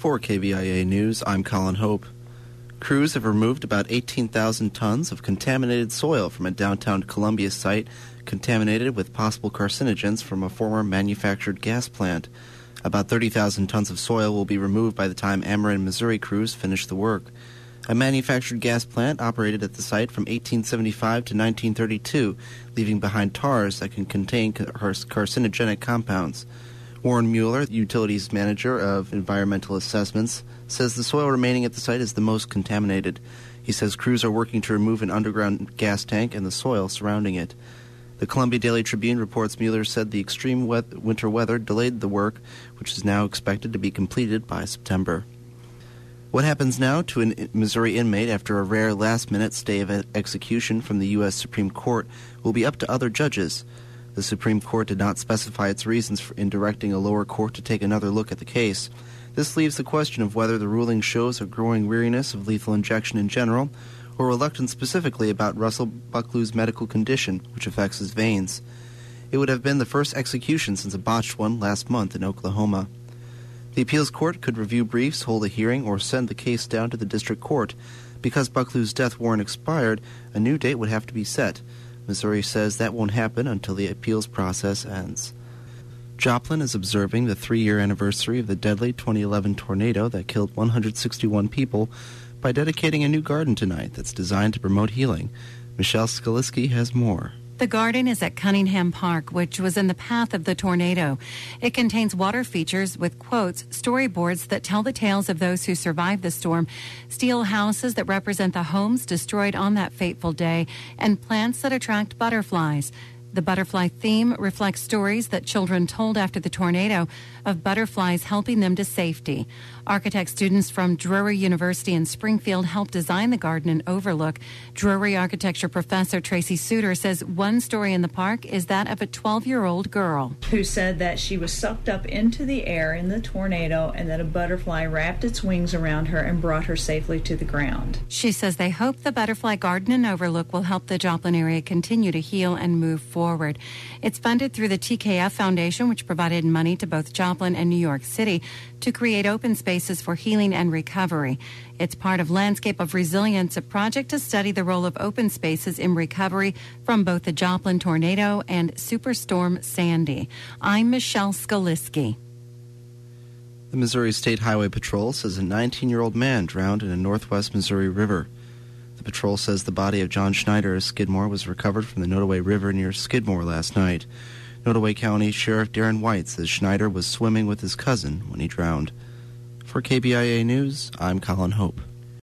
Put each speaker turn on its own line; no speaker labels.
For KBIA News, I'm Colin Hope. Crews have removed about 18,000 tons of contaminated soil from a downtown Columbia site contaminated with possible carcinogens from a former manufactured gas plant. About 30,000 tons of soil will be removed by the time Ameren, Missouri crews finish the work. A manufactured gas plant operated at the site from 1875 to 1932, leaving behind tars that can contain carcinogenic compounds. Warren Mueller, Utilities Manager of Environmental Assessments, says the soil remaining at the site is the most contaminated. He says crews are working to remove an underground gas tank and the soil surrounding it. The Columbia Daily Tribune reports Mueller said the extreme winter weather delayed the work, which is now expected to be completed by September. What happens now to a Missouri inmate after a rare last-minute stay of execution from the U.S. Supreme Court will be up to other judges. The Supreme Court did not specify its reasons in directing a lower court to take another look at the case. This leaves the question of whether the ruling shows a growing weariness of lethal injection in general, or reluctance specifically about Russell Bucklew's medical condition, which affects his veins. It would have been the first execution since a botched one last month in Oklahoma. The appeals court could review briefs, hold a hearing, or send the case down to the district court. Because Bucklew's death warrant expired, a new date would have to be set. Missouri says that won't happen until the appeals process ends. Joplin is observing the 3-year anniversary of the deadly 2011 tornado that killed 161 people by dedicating a new garden tonight that's designed to promote healing. Michelle Skaliski has more.
The garden is at Cunningham Park, which was in the path of the tornado. It contains water features with quotes, storyboards that tell the tales of those who survived the storm, steel houses that represent the homes destroyed on that fateful day, and plants that attract butterflies. The butterfly theme reflects stories that children told after the tornado of butterflies helping them to safety. Architect students from Drury University in Springfield helped design the garden and overlook. Drury architecture professor Tracy Suter says one story in the park is that of a 12-year-old girl
who said that she was sucked up into the air in the tornado and that a butterfly wrapped its wings around her and brought her safely to the ground.
She says they hope the butterfly garden and overlook will help the Joplin area continue to heal and move forward. It's funded through the TKF Foundation, which provided money to both Joplin and New York City to create open spaces for healing and recovery. It's part of Landscape of Resilience, a project to study the role of open spaces in recovery from both the Joplin tornado and Superstorm Sandy. I'm Michelle Skaliski.
The Missouri State Highway Patrol says a 19-year-old man drowned in a northwest Missouri river. The patrol says the body of John Schneider of Skidmore was recovered from the Nottoway River near Skidmore last night. Nottoway County Sheriff Darren White says Schneider was swimming with his cousin when he drowned. For KBIA News, I'm Colin Hope.